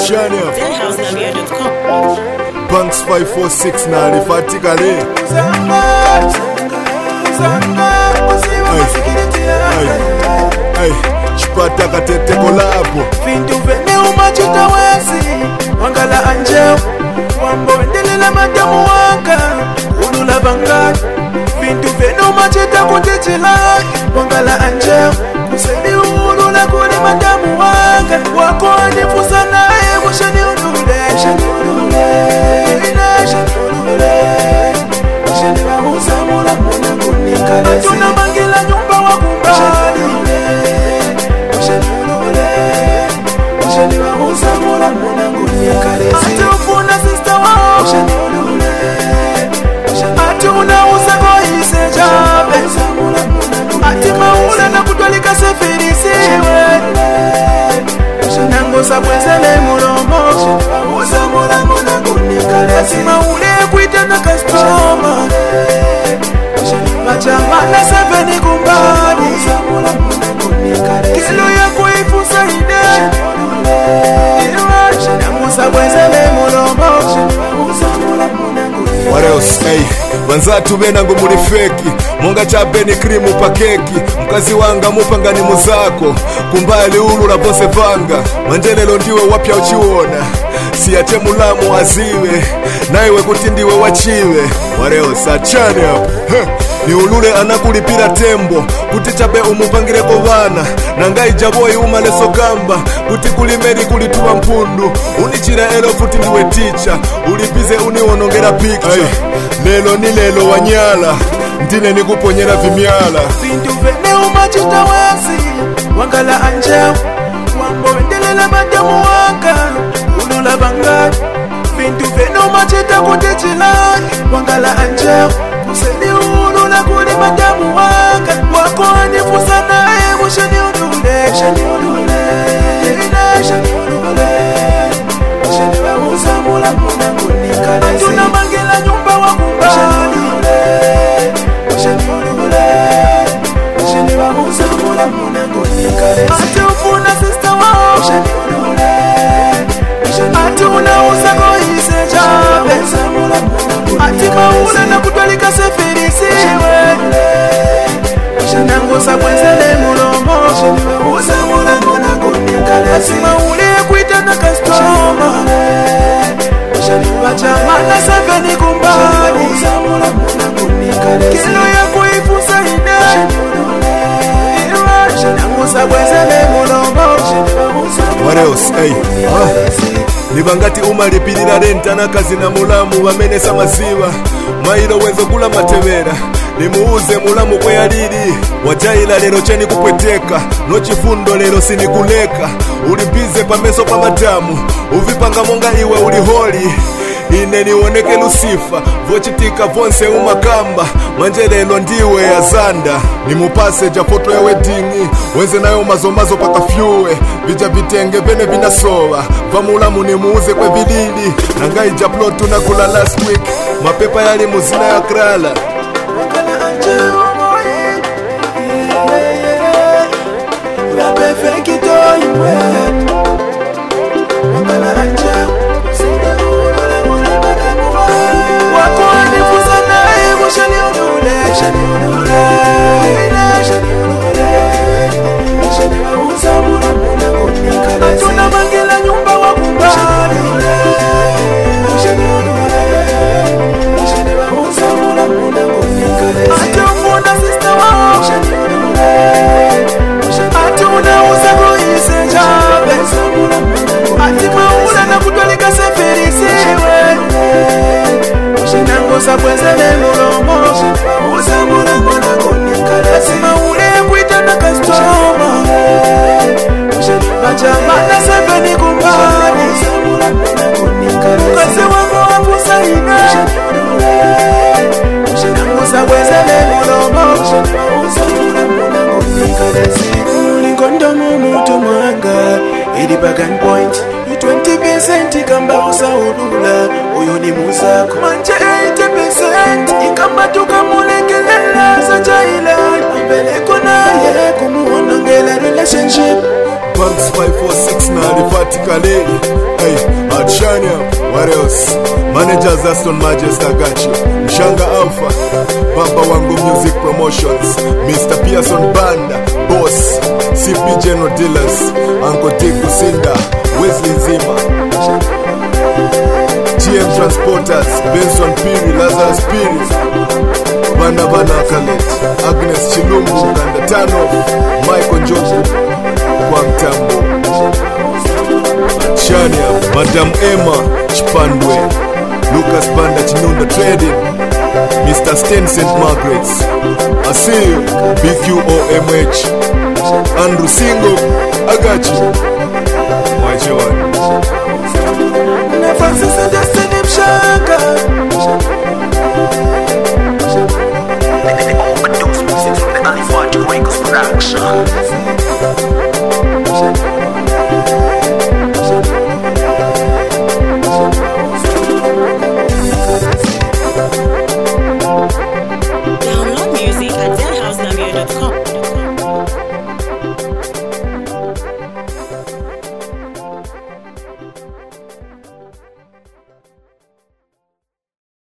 Chania Banks 546 na alifatika le chipata katete kolabo Fintu vene umachita wezi Wangala anjeo Wambo endelela madamu wanga Ulula bangani Fintu vene umachita kutechila Wangala anjeo Kuseni ulula kuni madamu wanga Wako anifusa nae Washani ulule Shani ulule Shani ulule Shani wahusa mula muna kunikale Atuna mangila nyumba wakumbali Ati ufuna sister wao Ati unauza koise jabe Ati maula na kutwalika sefiri siwe Nangosa kwezele mulomo Uza mula muna kunikale Ati maule kuita na kastoma Machamana seveni kumbani Kilo ya kuifusa ide What else? Hey, wanzatu benangu muri feki Munga chabeni krimu pa keki Mkazi wanga mupangani muzako Kumbali ulula pose vanga Manjelelo ndiwe wapya uchiwona Siache mulamu aziwe Naiwe kutindiwe wachiwe What else? Achane hapo Ni ulule anakulipira tembo Kuti chabe umupangire kovana Nangai jaboi umaleso gamba Kuti kulimeri kulituwa mpundu Unichira elo futi ndiwe ticha Ulipize uniwonongera picture Lelo ni lelo wanyala Ndine ni kuponyera vimiala Fintu vene umachita wezi Wangala anjeo Wambo endelela madamu wanga Ulula bangani Fintu vene umachita kutechila Wangala anjeo Kuseni ulula kuni madamu wanga Wako anifusa nae Mushani ulule Shani ulule Shani ulule Shani wahusa mula muna kunikale Atuna mangila nyumba wakumbali Shani ulule Shani ulule Shani wahusa mula muna kunikale Ati ufuna sister wao Shani ulule Ati unauza koise jabe Ati maula na kutwalika sefiri siwe Nangosa kwenzele mulomo Uza mula muna kunikale Ati maule kuita na kastoma Machamana seveni kumbani Kilo ya kuifusa ine Nangosa kwenzele mulomo What else? Hey, Nibangati umalipirira renta na kazi na mulamu wamenesa maziwa Mailo wenzo kula matevera Limuuze mulamu kwa yadidi Wajaila lero cheni kupweteka No chifundo lero sinikuleka Ulibize pameso pa madamu Uvipanga monga iwe uliholi Ine niwoneke Lucifer Vochitika vonse umakamba Manjelelo ndiwe ya zanda Nimupase ja foto ya weddingi Wenze nayo mazomazo paka fyue Vija vitenge vene vinasowa Vamulamu nimuuze kwe vididi Nangai ja plotu na kula last week Mapepa yali muzina ya krala Atuna mangila nyumba wakumbali Ati ufuna sister wao Ati unauza koise jabe Ati maula na kutwalika sefiri siwe Nangosa kwenzele mulomo Uza mula muna kunikale Ati maule kuita na kastoma Machamana seveni kumbani Kazi wako wapusa ine Nangosa kwenzele mulomo Ulingondo mumutu mwanga Idi bagan point 20% ikamba usa ulula Uyo ni muzako Manje 80% ikamba tukamulekelela Sajaila Ambeleko naye kumuonongela relationship Banks 546 na alifatika leli Hey, Chania, what else? Managers Aston Majesty, I got you. Mshanga Alpha, Baba Wangu Music Promotions, Mr. Pearson Banda, Boss, CP General Dealers, Uncle Dick Lucinda, Wesley Zima, GM Transporters, Benson Piri, Lazarus Piri, Bana Kalet, Agnes Chilumbu, Kanda Tanoff, Michael Njoku, Kwamtambo, Chania, Madam Emma Chipandwe, Lucas Banda Chinunda Trading, Mr. Sten St. Margaret's, I see you, BQOMH, Andrew Singo, I got you. Why you want?